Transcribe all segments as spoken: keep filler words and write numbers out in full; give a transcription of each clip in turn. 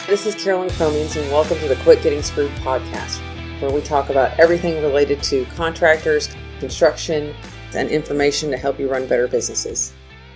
This is Carolyn Cromeans, and welcome to the Quit Getting Screwed podcast, where we talk about everything related to contractors, construction, and information to help you run better businesses.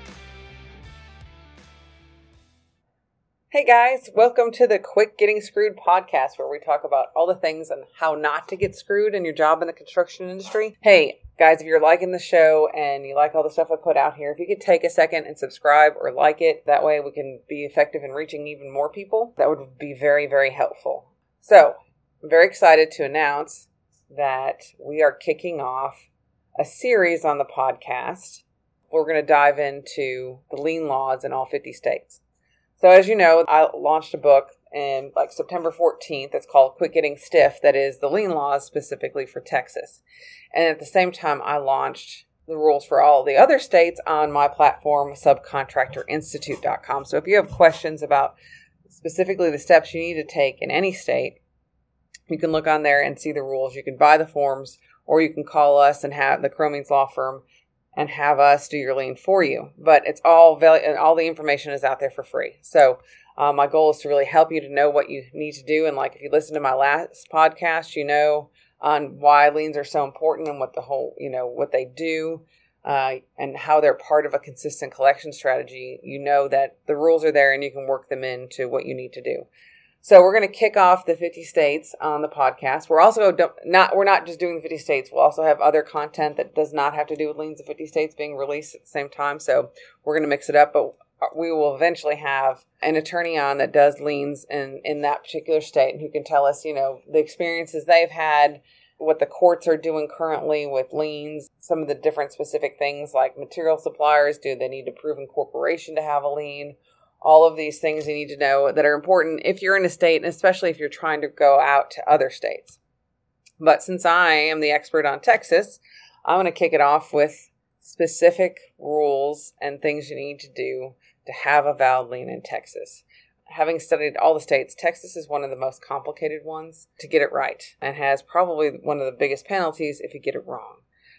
Hey guys, welcome to the Quit Getting Screwed podcast, where we talk about all the things and how not to get screwed in your job in the construction industry. Hey guys, if you're liking the show and you like all the stuff I put out here, if you could take a second and subscribe or like it, that way we can be effective in reaching even more people. That would be very, very helpful. So, I'm very excited to announce that we are kicking off a series on the podcast. We're going to dive into the lien laws in all fifty states. So as you know, I launched a book in like September fourteenth. It's called Quit Getting Stiff. That is the lien laws specifically for Texas. And at the same time, I launched the rules for all the other states on my platform, subcontractor institute dot com. So if you have questions about specifically the steps you need to take in any state, you can look on there and see the rules. You can buy the forms, or you can call us and have the Cromeans Law Firm and have us do your lien for you. But it's all value, and all the information is out there for free. So um, my goal is to really help you to know what you need to do. And like if you listen to my last podcast, you know on why liens are so important and what the whole, you know, what they do uh, and how they're part of a consistent collection strategy. You know that the rules are there and you can work them into what you need to do. So we're going to kick off the fifty states on the podcast. We're also not, we're not just doing the fifty states. We'll also have other content that does not have to do with liens of fifty states being released at the same time. So we're going to mix it up, but we will eventually have an attorney on that does liens in, in that particular state and who can tell us, you know, the experiences they've had, what the courts are doing currently with liens, some of the different specific things like material suppliers. Do they need to prove incorporation to have a lien? All of these things you need to know that are important if you're in a state, and especially if you're trying to go out to other states. But since I am the expert on Texas, I'm going to kick it off with specific rules and things you need to do to have a valid lien in Texas. Having studied all the states, Texas is one of the most complicated ones to get it right and has probably one of the biggest penalties if you get it wrong.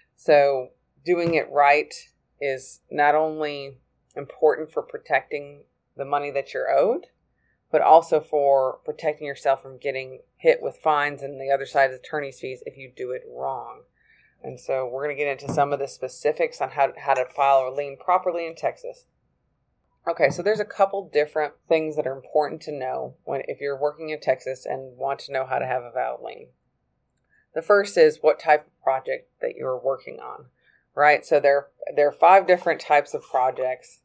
So doing it right is not only important for protecting the money that you're owed, but also for protecting yourself from getting hit with fines and the other side of attorney's fees if you do it wrong. And so we're going to get into some of the specifics on how to, how to file a lien properly in Texas. Okay, so there's a couple different things that are important to know when if you're working in Texas and want to know how to have a valid lien. The first is what type of project that you're working on, right? So there, there are five different types of projects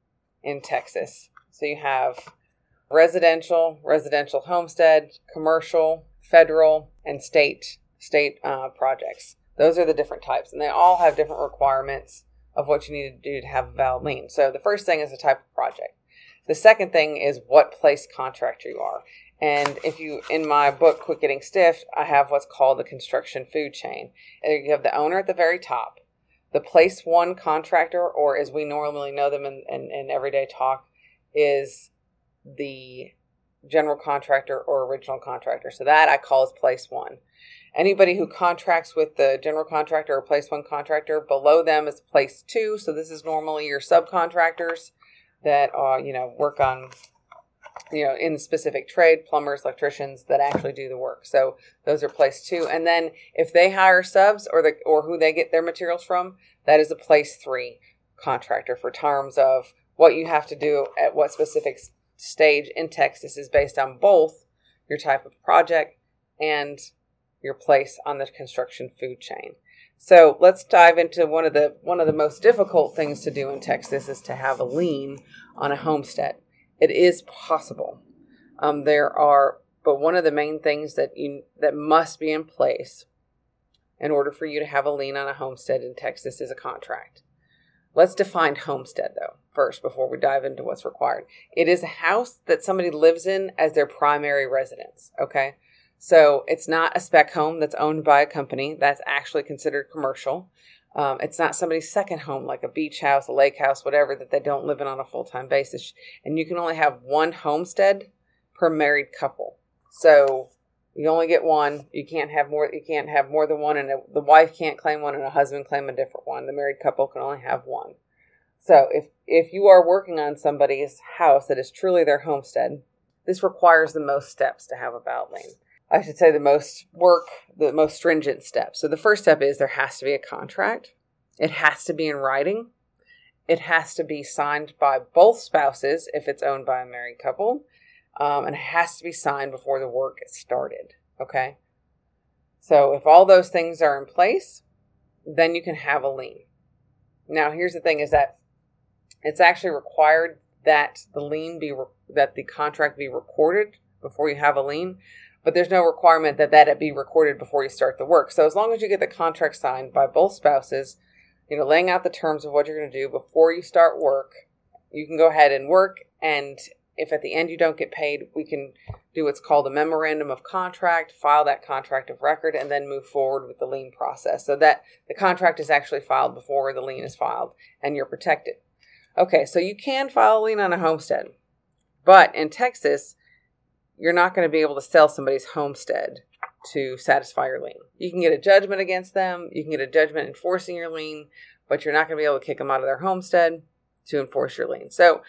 in Texas. So you have residential, residential homestead, commercial, federal, and state state uh, projects. Those are the different types, and they all have different requirements of what you need to do to have a valid lien. So the first thing is the type of project. The second thing is what place contractor you are. And if you, in my book, Quit Getting Stiff, I have what's called the construction food chain. You have the owner at the very top, the place one contractor, or as we normally know them in, in, in everyday talk, is the general contractor or original contractor. So that I call as place one. Anybody who contracts with the general contractor or place one contractor, below them is place two. So this is normally your subcontractors that are, you know, work on, you know, in the specific trade, plumbers, electricians that actually do the work. So those are place two. And then if they hire subs or the or who they get their materials from, that is a place three contractor for terms of what you have to do at what specific stage in Texas is based on both your type of project and your place on the construction food chain. So let's dive into one of the one of the most difficult things to do in Texas is to have a lien on a homestead. It is possible. Um, there are, but one of the main things that you that must be in place in order for you to have a lien on a homestead in Texas is a contract. Let's define homestead, though, first, before we dive into what's required. It is a house that somebody lives in as their primary residence, okay? So it's not a spec home that's owned by a company. That's actually considered commercial. Um, it's not somebody's second home, like a beach house, a lake house, whatever, that they don't live in on a full-time basis. And you can only have one homestead per married couple. So you only get one. You can't have more. You can't have more than one, and a, the wife can't claim one, and a husband claim a different one. The married couple can only have one. So if if you are working on somebody's house that is truly their homestead, this requires the most steps to have a valid lien. I should say the most work, the most stringent steps. So the first step is there has to be a contract. It has to be in writing. It has to be signed by both spouses if it's owned by a married couple. Um, and it has to be signed before the work gets started. Okay? So if all those things are in place, then you can have a lien. Now, here's the thing is that it's actually required that the lien be, re- that the contract be recorded before you have a lien, but there's no requirement that that it be recorded before you start the work. So as long as you get the contract signed by both spouses, you know, laying out the terms of what you're going to do before you start work, you can go ahead and work. And if at the end you don't get paid, we can do what's called a memorandum of contract, file that contract of record, and then move forward with the lien process so that the contract is actually filed before the lien is filed and you're protected. Okay, so you can file a lien on a homestead, but in Texas, you're not going to be able to sell somebody's homestead to satisfy your lien. You can get a judgment against them. You can get a judgment enforcing your lien, but you're not going to be able to kick them out of their homestead to enforce your lien. So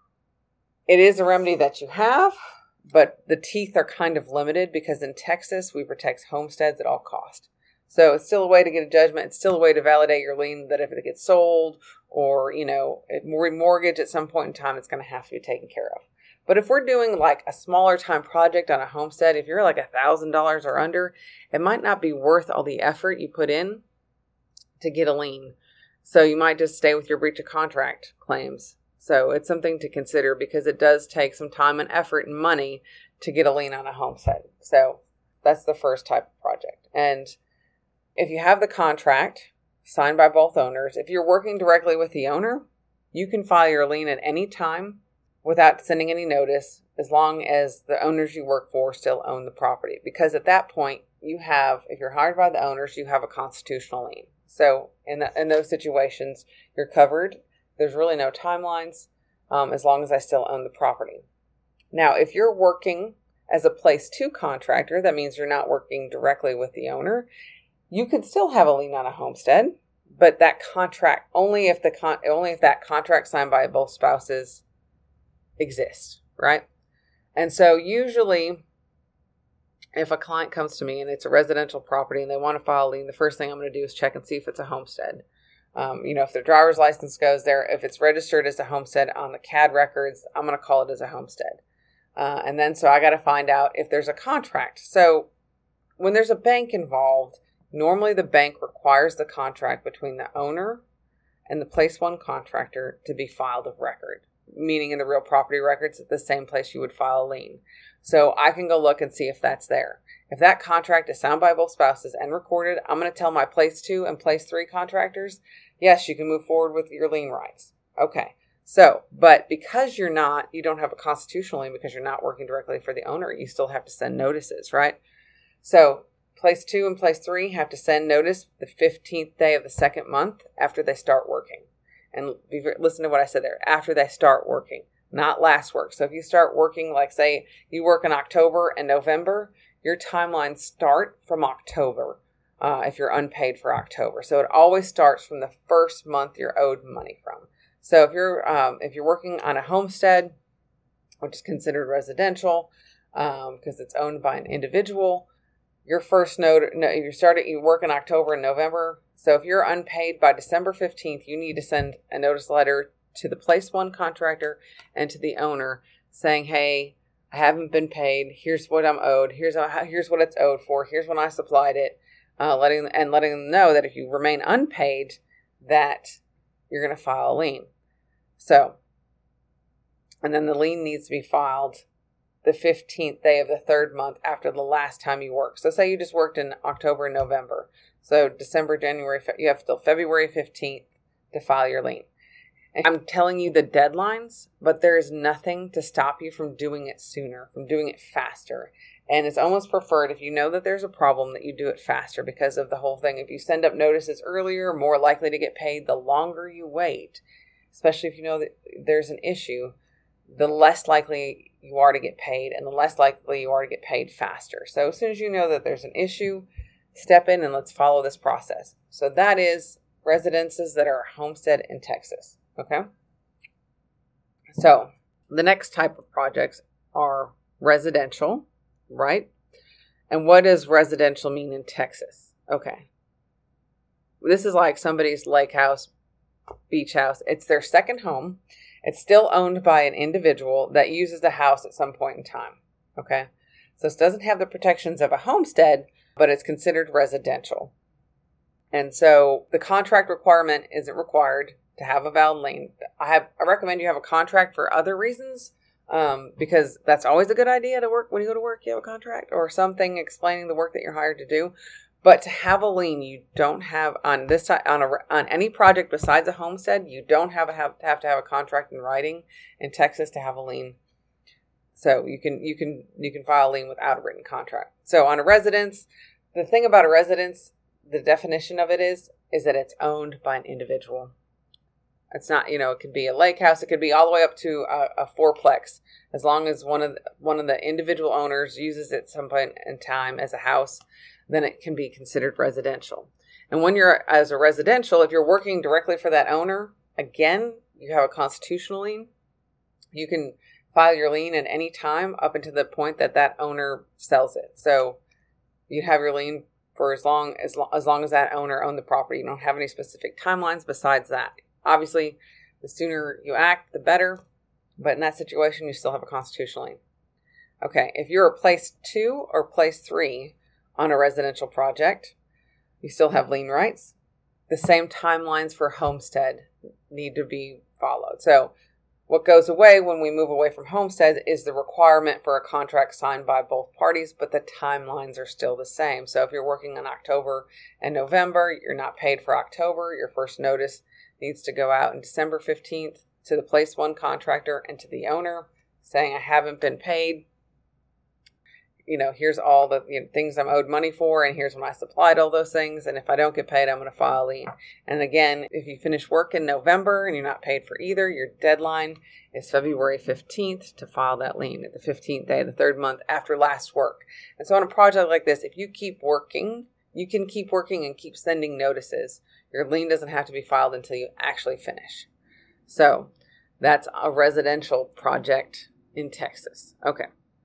it is a remedy that you have, but the teeth are kind of limited because in Texas, we protect homesteads at all cost. So it's still a way to get a judgment. It's still a way to validate your lien that if it gets sold or, you know, remortgaged at some point in time, it's going to have to be taken care of. But if we're doing like a smaller time project on a homestead, if you're like a thousand dollars or under, it might not be worth all the effort you put in to get a lien. So you might just stay with your breach of contract claims. So it's something to consider because it does take some time and effort and money to get a lien on a homestead. So that's the first type of project. And if you have the contract signed by both owners, if you're working directly with the owner, you can file your lien at any time without sending any notice, as long as the owners you work for still own the property. Because at that point, you have, if you're hired by the owners, you have a constitutional lien. So in, the, in those situations, you're covered. There's really no timelines um, as long as I still own the property. Now, if you're working as a place two contractor, that means you're not working directly with the owner. You could still have a lien on a homestead, but that contract, only if the con- only if that contract signed by both spouses exists, right? And so usually if a client comes to me and it's a residential property and they want to file a lien, the first thing I'm going to do is check and see if it's a homestead. Um, you know, if their driver's license goes there, if it's registered as a homestead on the C A D records, I'm going to call it as a homestead. Uh, and then so I got to find out if there's a contract. So when there's a bank involved, normally the bank requires the contract between the owner and the place one contractor to be filed of record, meaning in the real property records at the same place you would file a lien. So I can go look and see if that's there. If that contract is signed by both spouses and recorded, I'm going to tell my place two and place three contractors, yes, you can move forward with your lien rights. Okay. So, but because you're not, you don't have a constitutional lien because you're not working directly for the owner, you still have to send notices, right? So place two and place three have to send notice the fifteenth day of the second month after they start working. And listen to what I said there, after they start working, not last work. So if you start working, like say you work in October and November, your timelines start from October uh, if you're unpaid for October. So it always starts from the first month you're owed money from. So if you're um, if you're working on a homestead, which is considered residential um, because it's owned by an individual, your first note, no, you started, you work in October and November. So if you're unpaid by December fifteenth, you need to send a notice letter to the place one contractor and to the owner saying, hey, I haven't been paid. Here's what I'm owed. Here's how, here's what it's owed for. Here's when I supplied it. Uh, letting and letting them know that if you remain unpaid, that you're going to file a lien. So, and then the lien needs to be filed the fifteenth day of the third month after the last time you worked. So say you just worked in October and November. So December, January, you have till February fifteenth to file your lien. And I'm telling you the deadlines, but there is nothing to stop you from doing it sooner, from doing it faster. And it's almost preferred if you know that there's a problem that you do it faster because of the whole thing. If you send up notices earlier, more likely to get paid. The longer you wait, especially if you know that there's an issue, the less likely you are to get paid and the less likely you are to get paid faster. So as soon as you know that there's an issue, step in and let's follow this process. So that is residences that are homestead in Texas. Okay. So the next type of projects are residential, right? And what does residential mean in Texas? Okay. This is like somebody's lake house, beach house. It's their second home. It's still owned by an individual that uses the house at some point in time. Okay. So this doesn't have the protections of a homestead, but it's considered residential. And so the contract requirement isn't required to have a valid lien. I have, I recommend you have a contract for other reasons, um, because that's always a good idea to work. When you go to work, you have a contract or something explaining the work that you're hired to do. But to have a lien, you don't have on this side, on a, on any project besides a homestead, you don't have, a, have, have to have a contract in writing in Texas to have a lien. So you can, you can, you can file a lien without a written contract. So on a residence, the thing about a residence, the definition of it is, is that it's owned by an individual. It's not, you know, it could be a lake house. It could be all the way up to a, a fourplex. As long as one of the, one of the individual owners uses it at some point in time as a house, then it can be considered residential. And when you're as a residential, if you're working directly for that owner, again, you have a constitutional lien. You can file your lien at any time up until the point that that owner sells it. So you have your lien for as long as, as long as that owner owned the property. You don't have any specific timelines besides that. Obviously, the sooner you act, the better. But in that situation, you still have a constitutional lien. Okay, if you're a place two or place three on a residential project, you still have lien rights. The same timelines for homestead need to be followed. So what goes away when we move away from homestead is the requirement for a contract signed by both parties, but the timelines are still the same. So if you're working in October and November, you're not paid for October. Your first notice needs to go out on December fifteenth to the place one contractor and to the owner saying, I haven't been paid. You know, here's all the you know, things I'm owed money for, and here's when I supplied all those things. And if I don't get paid, I'm going to file a lien. And again, if you finish work in November and you're not paid for either, your deadline is February fifteenth to file that lien at the fifteenth day of the third month after last work. And so on a project like this, if you keep working, you can keep working and keep sending notices. Your lien doesn't have to be filed until you actually finish. So that's a residential project in Texas. Okay.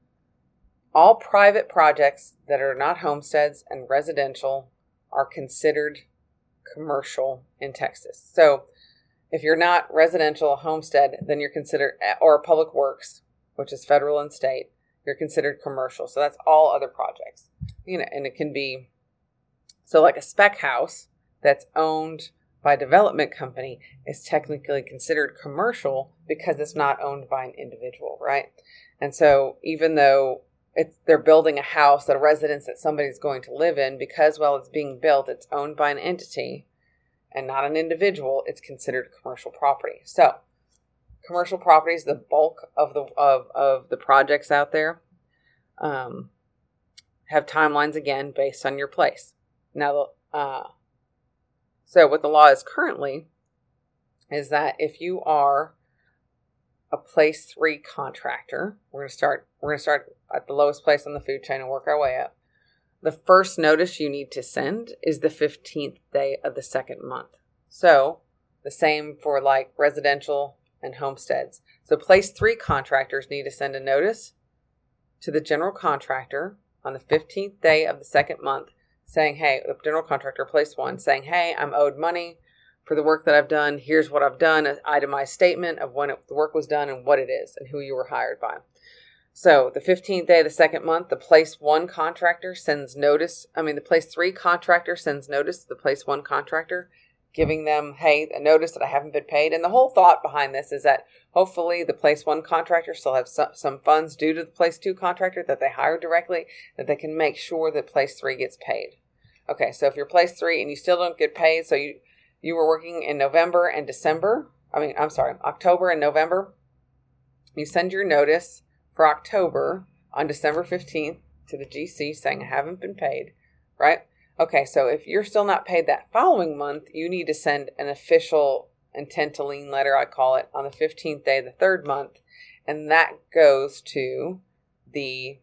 All private projects that are not homesteads and residential are considered commercial in Texas. So if you're not residential, a homestead, then you're considered, or public works, which is federal and state, you're considered commercial. So that's all other projects. You know, and it can be, so like a spec house that's owned by a development company is technically considered commercial because it's not owned by an individual, right? And so even though It's, they're building a house, a residence that somebody's going to live in, because while it's being built, it's owned by an entity and not an individual, it's considered commercial property. So commercial property is the bulk of the of, of the projects out there. Um, have timelines, again, based on your place. Now, uh, so what the law is currently is that if you are a place three contractor, we're going to start, we're going to start at the lowest place on the food chain and work our way up. The first notice you need to send is the fifteenth day of the second month. So the same for like residential and homesteads. So place three contractors need to send a notice to the general contractor on the fifteenth day of the second month saying, hey, the general contractor, place one, saying, hey, I'm owed money for the work that I've done. Here's what I've done, an itemized statement of when it, the work was done and what it is and who you were hired by. So the fifteenth day of the second month, the place one contractor sends notice. I mean, the place three contractor sends notice to the place one contractor, giving them, hey, a notice that I haven't been paid. And the whole thought behind this is that hopefully the place one contractor still have some, some funds due to the place two contractor that they hired directly, that they can make sure that place three gets paid. Okay, so if you're place three and you still don't get paid, so you You were working in November and December. I mean, I'm sorry, October and November. You send your notice for October on December fifteenth to the G C saying, I haven't been paid, right? Okay, so if you're still not paid that following month, you need to send an official intent to lien letter, I call it, on the fifteenth day of the third month. And that goes to the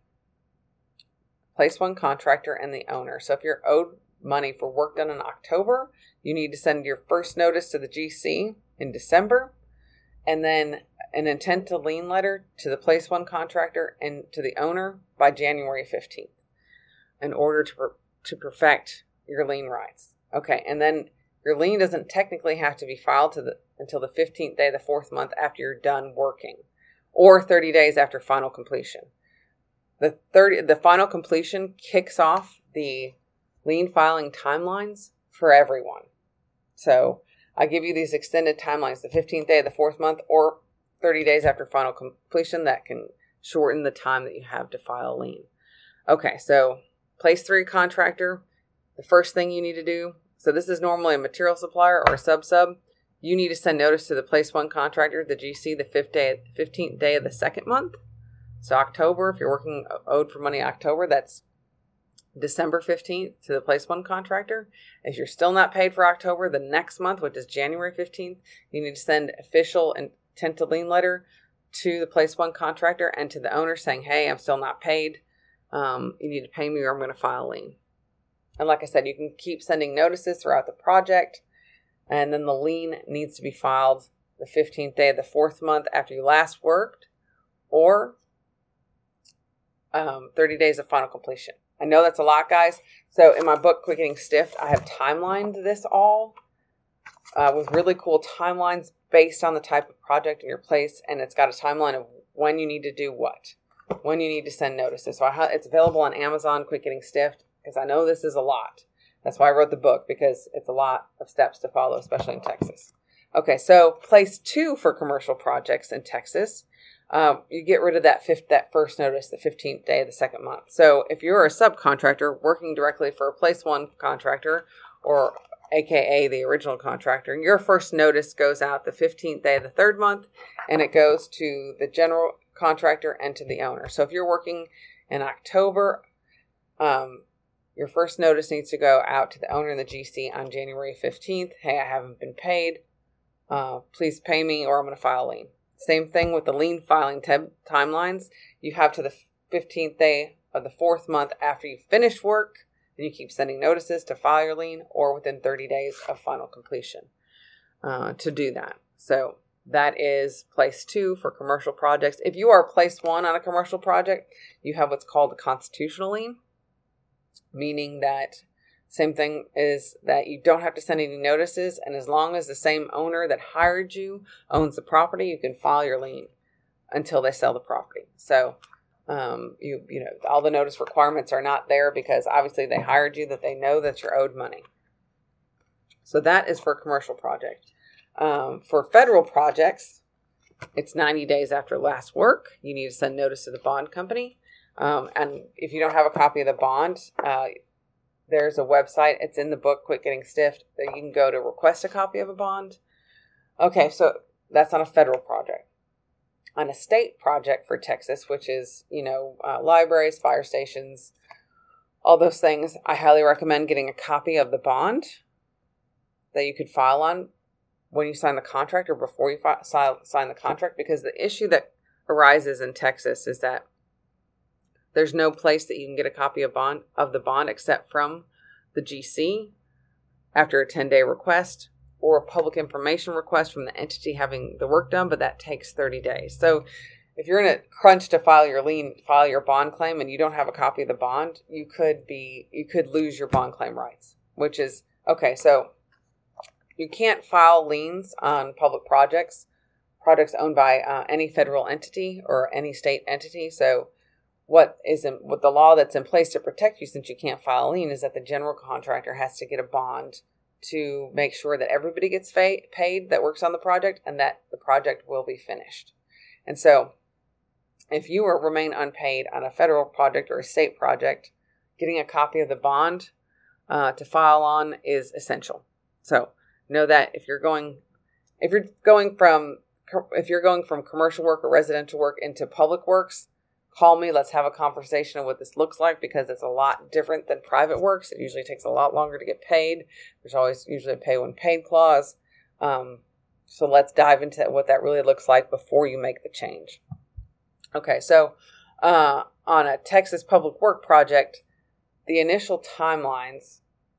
place one contractor and the owner. So if you're owed money for work done in October, you need to send your first notice to the G C in December, and then an intent to lien letter to the place one contractor and to the owner by January fifteenth in order to per- to perfect your lien rights. Okay, and then your lien doesn't technically have to be filed to the until the fifteenth day of the fourth month after you're done working, or thirty days after final completion. The thirty the final completion kicks off the lien filing timelines for everyone. So I give you these extended timelines, the fifteenth day of the fourth month or thirty days after final completion, that can shorten the time that you have to file a lien. Okay, so place three contractor, the first thing you need to do, so this is normally a material supplier or a sub-sub, you need to send notice to the place one contractor, the G C, the fifth day, fifteenth day of the second month. So October, if you're working owed for money October, that's December fifteenth to the place one contractor. If you're still not paid for October, the next month, which is January fifteenth, you need to send official intent to lien letter to the place one contractor and to the owner saying, hey, I'm still not paid. Um, you need to pay me or I'm going to file a lien. And like I said, you can keep sending notices throughout the project. And then the lien needs to be filed the fifteenth day of the fourth month after you last worked, or um, thirty days of final completion. I know that's a lot, guys. So in my book, Quit Getting Stiffed, I have timelined this all uh, with really cool timelines based on the type of project in your place. And it's got a timeline of when you need to do what, when you need to send notices. So I ha- it's available on Amazon, Quit Getting Stiffed, because I know this is a lot. That's why I wrote the book, because it's a lot of steps to follow, especially in Texas. Okay, so place two for commercial projects in Texas. Um, you get rid of that fifth, that first notice, the fifteenth day of the second month. So if you're a subcontractor working directly for a place one contractor, or A K A the original contractor, your first notice goes out the fifteenth day of the third month, and it goes to the general contractor and to the owner. So if you're working in October, um, your first notice needs to go out to the owner and the G C on January fifteenth. Hey, I haven't been paid. Uh, please pay me or I'm going to file a lien. Same thing with the lien filing t- timelines. You have to the fifteenth day of the fourth month after you finish work, and you keep sending notices to file your lien, or within thirty days of final completion uh, to do that. So that is place two for commercial projects. If you are place one on a commercial project, you have what's called a constitutional lien, meaning that same thing is that you don't have to send any notices, and as long as the same owner that hired you owns the property, you can file your lien until they sell the property. So um, you you know all the notice requirements are not there because obviously they hired you, that they know that you're owed money. So that is for a commercial project. Um, for federal projects, it's ninety days after last work. You need to send notice to the bond company. Um, and if you don't have a copy of the bond, uh, there's a website. It's in the book, Quit Getting Stiffed, that you can go to request a copy of a bond. Okay, so that's on a federal project. On a state project for Texas, which is, you know, uh, libraries, fire stations, all those things, I highly recommend getting a copy of the bond that you could file on when you sign the contract or before you fi- sign the contract, because the issue that arises in Texas is that there's no place that you can get a copy of bond of the bond except from the G C after a ten-day request, or a public information request from the entity having the work done, but that takes thirty days. So if you're in a crunch to file your lien, file your bond claim, and you don't have a copy of the bond, you could be you could lose your bond claim rights, which is okay. So you can't file liens on public projects, projects owned by uh, any federal entity or any state entity. So what is in, what the law that's in place to protect you, since you can't file a lien, is that the general contractor has to get a bond to make sure that everybody gets fa- paid that works on the project, and that the project will be finished. And so if you are, remain unpaid on a federal project or a state project, getting a copy of the bond uh, to file on is essential. So know that if you're going, if you're going from, if you're going from commercial work or residential work into public works, call me. Let's have a conversation of what this looks like, because it's a lot different than private works. It usually takes a lot longer to get paid. There's always usually a pay when paid clause. Um, so let's dive into what that really looks like before you make the change. Okay, so uh, on a Texas public work project, the initial timelines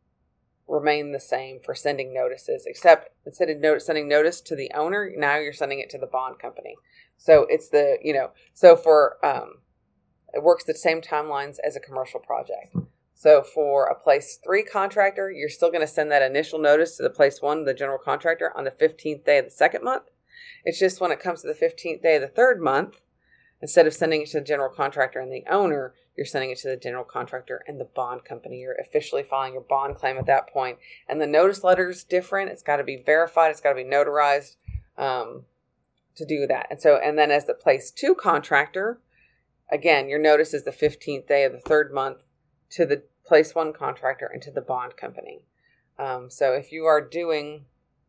remain the same for sending notices, except instead of not- sending notice to the owner, now you're sending it to the bond company. So it's the, you know, so for, um, it works the same timelines as a commercial project. So for a place three contractor, you're still going to send that initial notice to the place one, the general contractor, on the fifteenth day of the second month. It's just when it comes to the fifteenth day of the third month, instead of sending it to the general contractor and the owner, you're sending it to the general contractor and the bond company. You're officially filing your bond claim at that point. And the notice letter is different. It's got to be verified. It's got to be notarized um, to do that. And so, and then as the place two contractor, again, your notice is the fifteenth day of the third month to the place one contractor and to the bond company. Um, so if you are doing,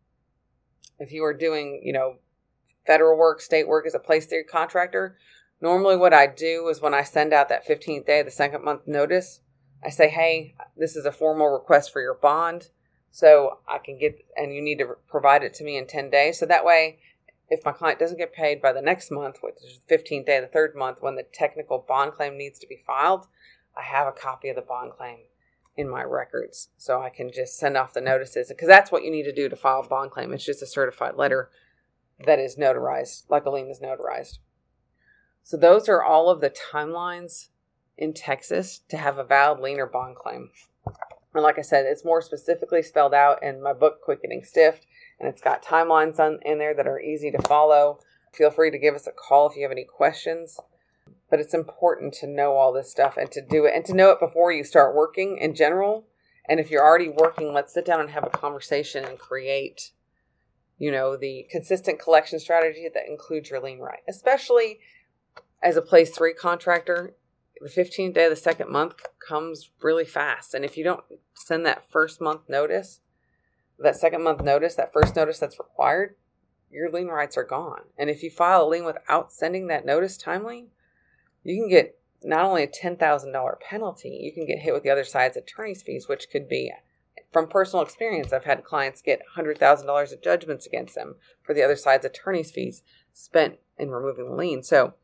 if you are doing, you know, federal work, state work as a place three contractor, normally what I do is when I send out that fifteenth day of the second month notice, I say, hey, this is a formal request for your bond. So I can get, and you need to provide it to me in ten days. So that way, if my client doesn't get paid by the next month, which is the fifteenth day of the third month, when the technical bond claim needs to be filed, I have a copy of the bond claim in my records. So I can just send off the notices, because that's what you need to do to file a bond claim. It's just a certified letter that is notarized, like a lien is notarized. So those are all of the timelines in Texas to have a valid lien or bond claim. And like I said, it's more specifically spelled out in my book, Quit Getting Stiffed, and it's got timelines on, in there that are easy to follow. Feel free to give us a call if you have any questions. But it's important to know all this stuff and to do it, and to know it before you start working in general. And if you're already working, let's sit down and have a conversation and create, you know, the consistent collection strategy that includes your lien right. Especially as a place three contractor, the fifteenth day of the second month comes really fast. And if you don't send that first month notice, that second month notice, that first notice that's required, your lien rights are gone. And if you file a lien without sending that notice timely, you can get not only a ten thousand dollars penalty, you can get hit with the other side's attorney's fees, which could be, from personal experience, I've had clients get one hundred thousand dollars of judgments against them for the other side's attorney's fees spent in removing the lien. So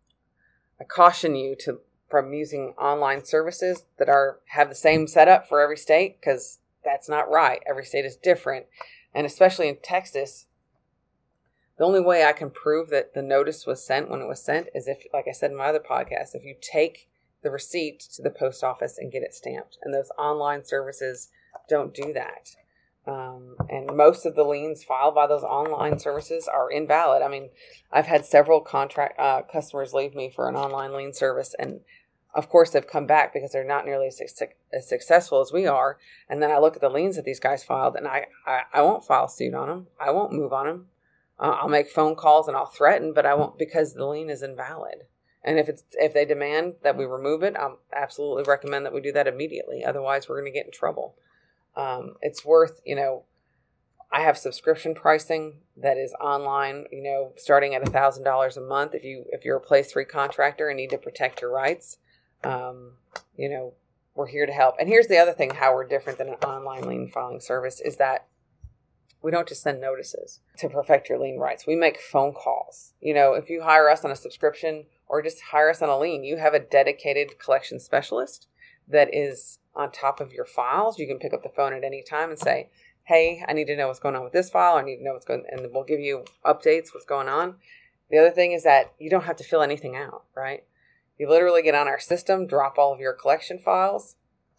I caution you to from using online services that are have the same setup for every state, because that's not right. Every state is different. And especially in Texas, the only way I can prove that the notice was sent when it was sent is if, like I said in my other podcast, if you take the receipt to the post office and get it stamped. And those online services don't do that. Um, and most of the liens filed by those online services are invalid. I mean, I've had several contract uh, customers leave me for an online lien service, and of course they've come back because they're not nearly as, as successful as we are. And then I look at the liens that these guys filed, and I, I, I won't file suit on them. I won't move on them. Uh, I'll make phone calls and I'll threaten, but I won't, because the lien is invalid. And if it's if they demand that we remove it, I'll absolutely recommend that we do that immediately. Otherwise, we're going to get in trouble. Um, it's worth, you know, I have subscription pricing that is online, you know, starting at one thousand dollars a month. If, you, if you're a place three contractor and need to protect your rights, um, you know, we're here to help. And here's the other thing, how we're different than an online lien filing service, is that we don't just send notices to perfect your lien rights. We make phone calls. You know, if you hire us on a subscription or just hire us on a lien, you have a dedicated collection specialist that is on top of your files. You can pick up the phone at any time and say, hey, I need to know what's going on with this file. I need to know what's going on. And we'll give you updates, what's going on. The other thing is that you don't have to fill anything out, right? You literally get on our system, drop all of your collection files,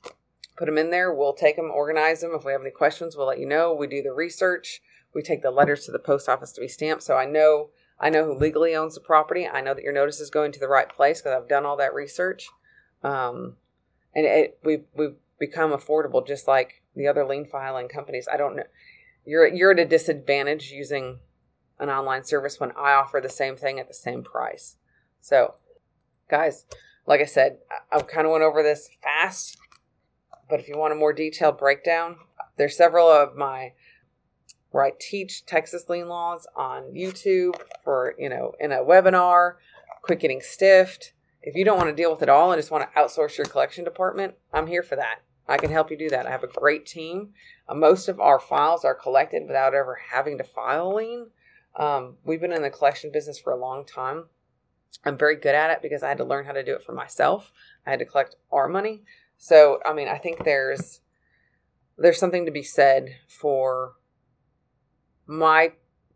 put them in there. We'll take them, organize them. If we have any questions, we'll let you know. We do the research. We take the letters to the post office to be stamped. So I know I know who legally owns the property. I know that your notice is going to the right place because I've done all that research. Um, and it, we, we've become affordable just like the other lien filing companies. I don't know. You're, you're at a disadvantage using an online service when I offer the same thing at the same price. So, guys, like I said, I, I kind of went over this fast. But if you want a more detailed breakdown, there's several of my, where I teach Texas lien laws on YouTube for, you know, in a webinar, Quit Getting Stiffed. If you don't want to deal with it all and just want to outsource your collection department, I'm here for that. I can help you do that. I have a great team. Uh, most of our files are collected without ever having to file a lien. Um, we've been in the collection business for a long time. I'm very good at it because I had to learn how to do it for myself. I had to collect our money. So, I mean, I think there's there's something to be said for my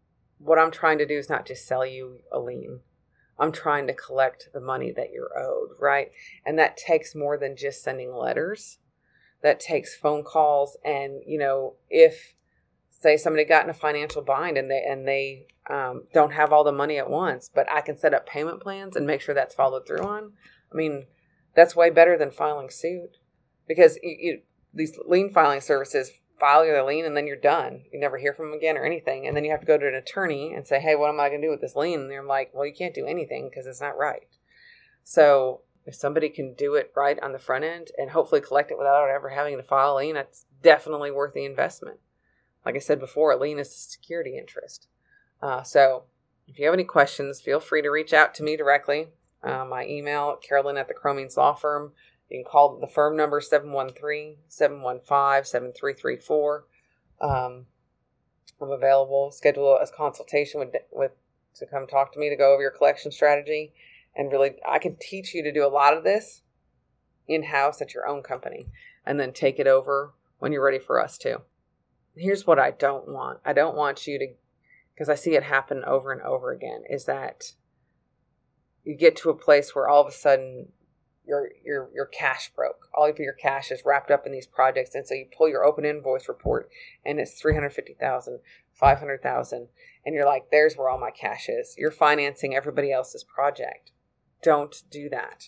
what I'm trying to do is not just sell you a lien. I'm trying to collect the money that you're owed, right? And that takes more than just sending letters. That takes phone calls. And, you know, if, say, somebody got in a financial bind and they and they um, don't have all the money at once, but I can set up payment plans and make sure that's followed through on. I mean, that's way better than filing suit, because you, you, these lien filing services file your lien and then you're done. You never hear from them again or anything. And then you have to go to an attorney and say, hey, what am I going to do with this lien? And they're like, well, you can't do anything because it's not right. So if somebody can do it right on the front end and hopefully collect it without ever having to file a lien, that's definitely worth the investment. Like I said before, a lien is a security interest. Uh, so if you have any questions, feel free to reach out to me directly. Uh, my email, Carolyn at the Cromings Law Firm. You can call the firm number seven one three, seven one five, seven three three four. Um, I'm available. Schedule a consultation with, with to come talk to me to go over your collection strategy. And really, I can teach you to do a lot of this in-house at your own company and then take it over when you're ready for us to. Here's what I don't want. I don't want you to, because I see it happen over and over again, is that you get to a place where all of a sudden your your your cash broke. All of your cash is wrapped up in these projects. And so you pull your open invoice report and it's three hundred fifty thousand dollars, five hundred thousand dollars. And you're like, there's where all my cash is. You're financing everybody else's project. Don't do that.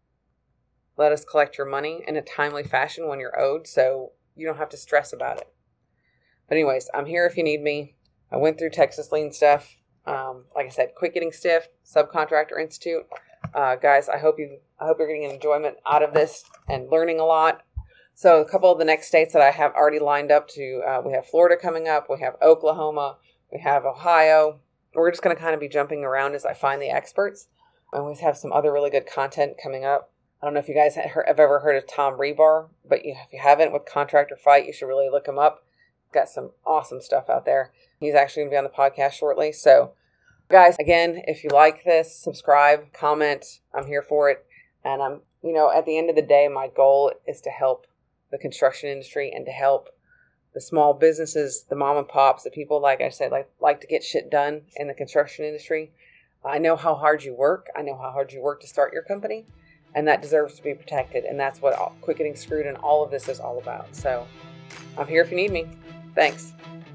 Let us collect your money in a timely fashion when you're owed, so you don't have to stress about it. But anyways, I'm here if you need me. I went through Texas lien stuff. Um, like I said, Quit Getting Stiff, Subcontractor Institute. Uh, guys, I hope you, I hope you're getting enjoyment out of this and learning a lot. So a couple of the next states that I have already lined up to, uh, we have Florida coming up. We have Oklahoma. We have Ohio. We're just going to kind of be jumping around as I find the experts. And we have some other really good content coming up. I don't know if you guys have ever heard of Tom Rebar, but if you haven't, with Contractor Fight, you should really look him up. Got some awesome stuff out there. He's actually going to be on the podcast shortly. So, guys, again, if you like this, subscribe, comment. I'm here for it. And I'm, you know, at the end of the day, my goal is to help the construction industry and to help the small businesses, the mom and pops, the people, like I said, like, like to get shit done in the construction industry. I know how hard you work. I know how hard you work to start your company, and that deserves to be protected. And that's what all, Quit Getting Screwed and all of this is all about. So I'm here if you need me. Thanks.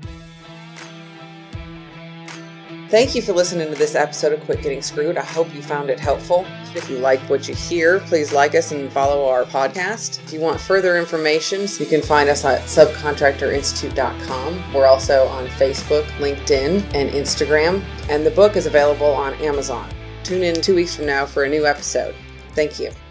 Thank you for listening to this episode of Quit Getting Screwed. I hope you found it helpful. If you like what you hear, please like us and follow our podcast. If you want further information, you can find us at subcontractor institute dot com. We're also on Facebook, LinkedIn, and Instagram. And the book is available on Amazon. Tune in two weeks from now for a new episode. Thank you.